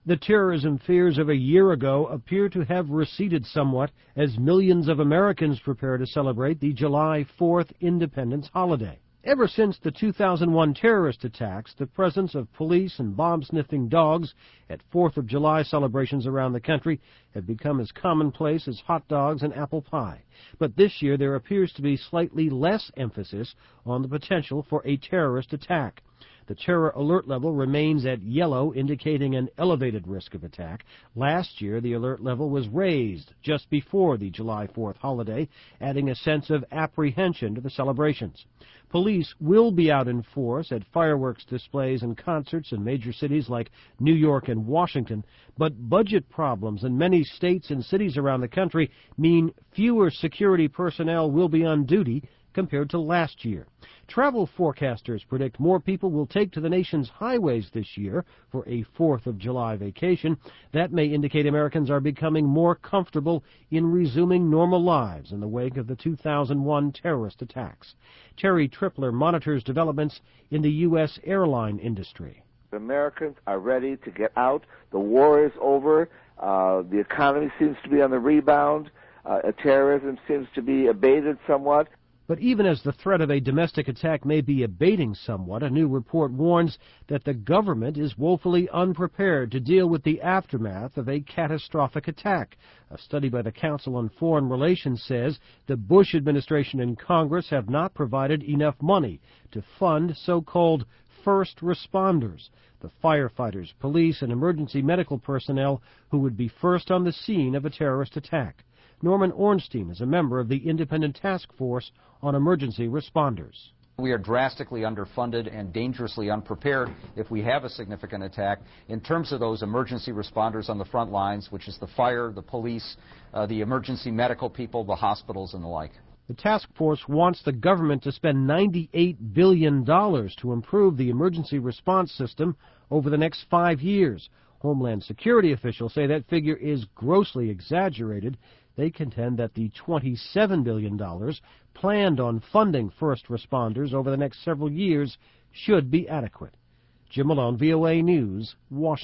The terrorism fears of a year ago appear to have receded somewhat as millions of Americans prepare to celebrate the July 4th Independence holiday. Ever since the 2001 terrorist attacks, the presence of police and bomb-sniffing dogs at 4th of July celebrations around the country have become as commonplace as hot dogs and apple pie. But this year there appears to be slightly less emphasis on the potential for a terrorist attack. The terror alert level remains at yellow, indicating an elevated risk of attack. Last year, the alert level was raised just before the July 4th holiday, adding a sense of apprehension to the celebrations. Police will be out in force at fireworks displays and concerts in major cities like New York and Washington, but budget problems in many states and cities around the country mean fewer security personnel will be on duty compared to last year. Travel forecasters predict more people will take to the nation's highways this year for a 4th of July vacation. That may indicate Americans are becoming more comfortable in resuming normal lives in the wake of the 2001 terrorist attacks. Terry Tripler monitors developments in the U.S. airline industry. Americans are ready to get out. The war is over. The economy seems to be on the rebound. Terrorism seems to be abated somewhat. But even as the threat of a domestic attack may be abating somewhat, a new report warns that the government is woefully unprepared to deal with the aftermath of a catastrophic attack. A study by the Council on Foreign Relations says the Bush administration and Congress have not provided enough money to fund so-called first responders, the firefighters, police, and emergency medical personnel who would be first on the scene of a terrorist attack. Norman Ornstein is a member of the Independent Task Force on Emergency Responders. We are drastically underfunded and dangerously unprepared if we have a significant attack in terms of those emergency responders on the front lines, which is the fire, the police, the emergency medical people, the hospitals, and the like. The task force wants the government to spend $98 billion to improve the emergency response system over the next 5 years. Homeland Security officials say that figure is grossly exaggerated. They contend that the $27 billion planned on funding first responders over the next several years should be adequate. Jim Malone, VOA News, Washington.